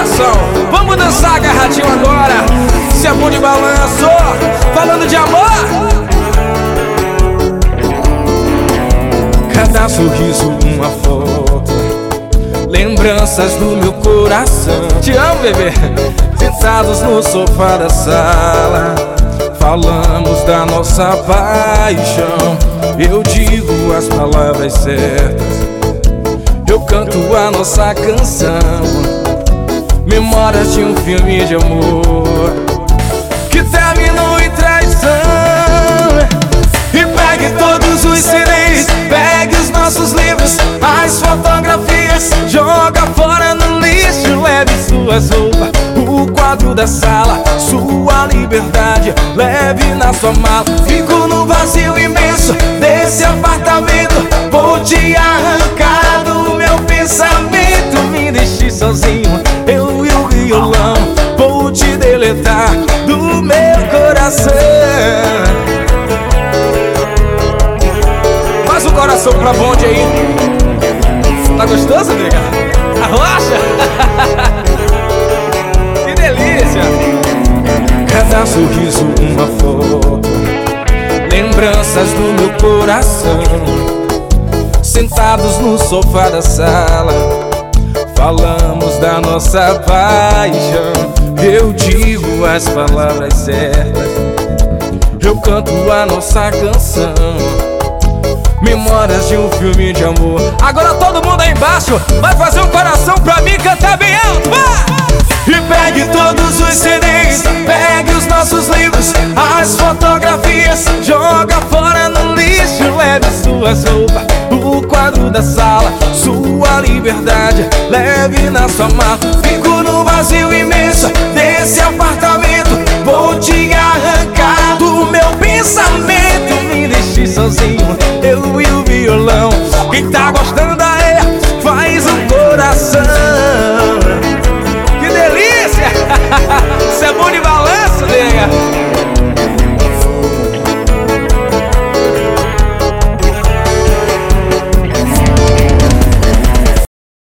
coração. Vamos dançar agarradinho agora. Se é bom de balanço, falando de amor. Cada sorriso, uma foto, lembranças do meu coração. Te amo, bebê. Sentados no sofá da sala, falamos da nossa paixão. Eu digo as palavras certas, eu canto a nossa canção. Memórias de um filme de amor que terminou em traição. E pegue todos os CDs, pegue os nossos livros, as fotografias, joga fora no lixo. Leve suas roupas, o quadro da sala, sua liberdade, leve na sua mala. Fico no vazio imenso desse apartamento, vou te arrancar do meu pensamento. Me deixe sozinho, eu e o violão, vou te deletar do meu coração. Faz o coração pra bonde aí. Tá gostoso, nega? Arrocha? Que delícia! Cada sorriso, uma foto, lembranças do meu coração. Sentados no sofá da sala, falamos da nossa paixão. Eu digo as palavras certas, eu canto a nossa canção. Memórias de um filme de amor. Agora todo mundo aí embaixo vai fazer um coração pra mim cantar bem alto, vai! E pegue todos os CDs, pegue os nossos livros, as fotografias, joga fora no lixo. Leve suas roupas, o quadro da sala, sua liberdade, leve na sua mala. Fico no vazio imenso desse apartamento,